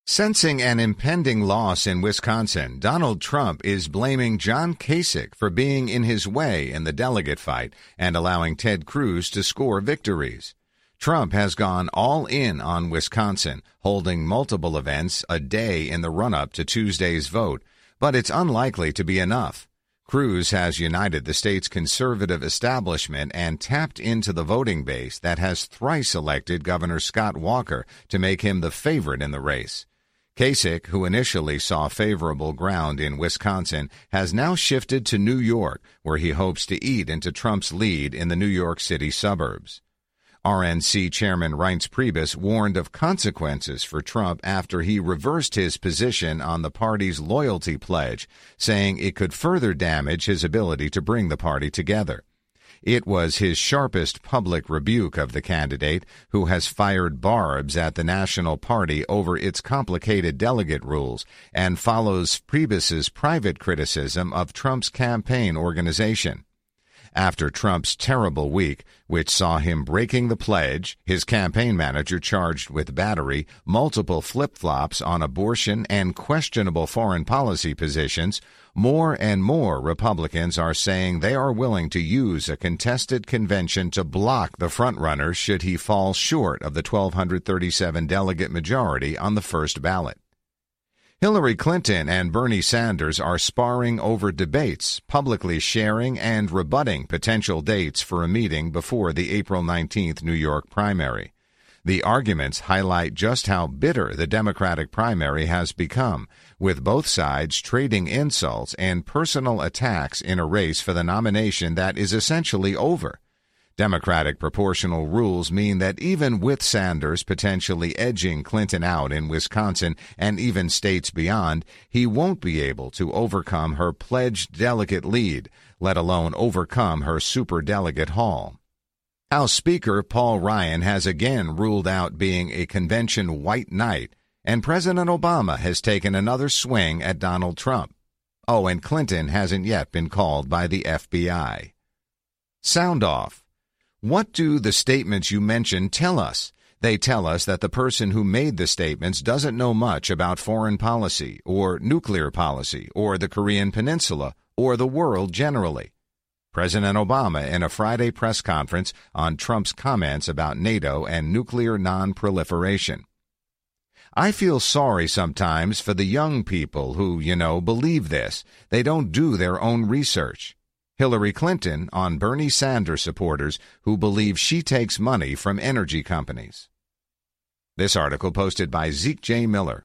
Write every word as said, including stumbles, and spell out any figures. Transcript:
Sensing an impending loss in Wisconsin, Donald Trump is blaming John Kasich for being in his way in the delegate fight and allowing Ted Cruz to score victories. Trump has gone all in on Wisconsin, holding multiple events a day in the run-up to Tuesday's vote, but it's unlikely to be enough. Cruz has united the state's conservative establishment and tapped into the voting base that has thrice elected Governor Scott Walker to make him the favorite in the race. Kasich, who initially saw favorable ground in Wisconsin, has now shifted to New York, where he hopes to eat into Trump's lead in the New York City suburbs. R N C Chairman Reince Priebus warned of consequences for Trump after he reversed his position on the party's loyalty pledge, saying it could further damage his ability to bring the party together. It was his sharpest public rebuke of the candidate, who has fired barbs at the National Party over its complicated delegate rules, and follows Priebus's private criticism of Trump's campaign organization. After Trump's terrible week, which saw him breaking the pledge, his campaign manager charged with battery, multiple flip-flops on abortion, and questionable foreign policy positions, more and more Republicans are saying they are willing to use a contested convention to block the frontrunner should he fall short of the one thousand two hundred thirty-seven delegate majority on the first ballot. Hillary Clinton and Bernie Sanders are sparring over debates, publicly sharing and rebutting potential dates for a meeting before the April nineteenth New York primary. The arguments highlight just how bitter the Democratic primary has become, with both sides trading insults and personal attacks in a race for the nomination that is essentially over. Democratic proportional rules mean that even with Sanders potentially edging Clinton out in Wisconsin and even states beyond, he won't be able to overcome her pledged delegate lead, let alone overcome her superdelegate haul. House Speaker Paul Ryan has again ruled out being a convention white knight, and President Obama has taken another swing at Donald Trump. Oh, and Clinton hasn't yet been called by the F B I. Sound off. What do the statements you mentioned tell us? They tell us that the person who made the statements doesn't know much about foreign policy or nuclear policy or the Korean Peninsula or the world generally. President Obama in a Friday press conference on Trump's comments about NATO and nuclear non-proliferation. I feel sorry sometimes for the young people who, you know, believe this. They don't do their own research. Hillary Clinton on Bernie Sanders supporters who believe she takes money from energy companies. This article posted by Zeke J. Miller.